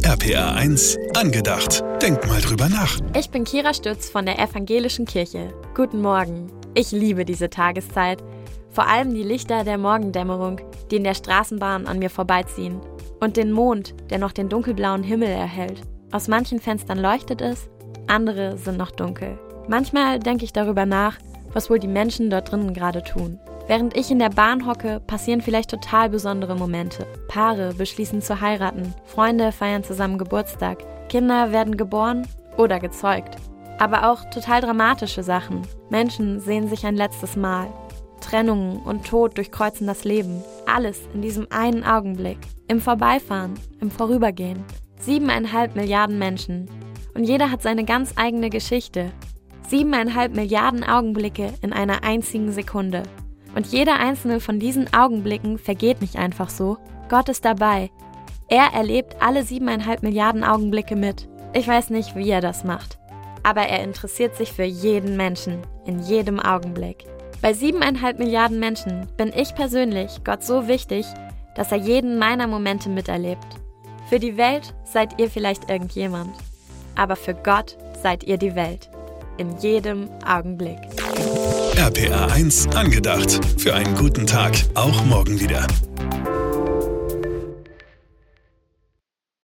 RPA 1 angedacht. Denk mal drüber nach. Ich bin Kira Stütz von der Evangelischen Kirche. Guten Morgen. Ich liebe diese Tageszeit. Vor allem die Lichter der Morgendämmerung, die in der Straßenbahn an mir vorbeiziehen. Und den Mond, der noch den dunkelblauen Himmel erhellt. Aus manchen Fenstern leuchtet es, andere sind noch dunkel. Manchmal denke ich darüber nach, was wohl die Menschen dort drinnen gerade tun. Während ich in der Bahn hocke, passieren vielleicht total besondere Momente. Paare beschließen zu heiraten, Freunde feiern zusammen Geburtstag, Kinder werden geboren oder gezeugt. Aber auch total dramatische Sachen. Menschen sehen sich ein letztes Mal. Trennungen und Tod durchkreuzen das Leben. Alles in diesem einen Augenblick. Im Vorbeifahren, im Vorübergehen. 7,5 Milliarden Menschen. Und jeder hat seine ganz eigene Geschichte. 7,5 Milliarden Augenblicke in einer einzigen Sekunde. Und jeder einzelne von diesen Augenblicken vergeht nicht einfach so. Gott ist dabei. Er erlebt alle 7,5 Milliarden Augenblicke mit. Ich weiß nicht, wie er das macht. Aber er interessiert sich für jeden Menschen, in jedem Augenblick. Bei 7,5 Milliarden Menschen bin ich persönlich Gott so wichtig, dass er jeden meiner Momente miterlebt. Für die Welt seid ihr vielleicht irgendjemand. Aber für Gott seid ihr die Welt. In jedem Augenblick. RPA 1 angedacht. Für einen guten Tag. Auch morgen wieder.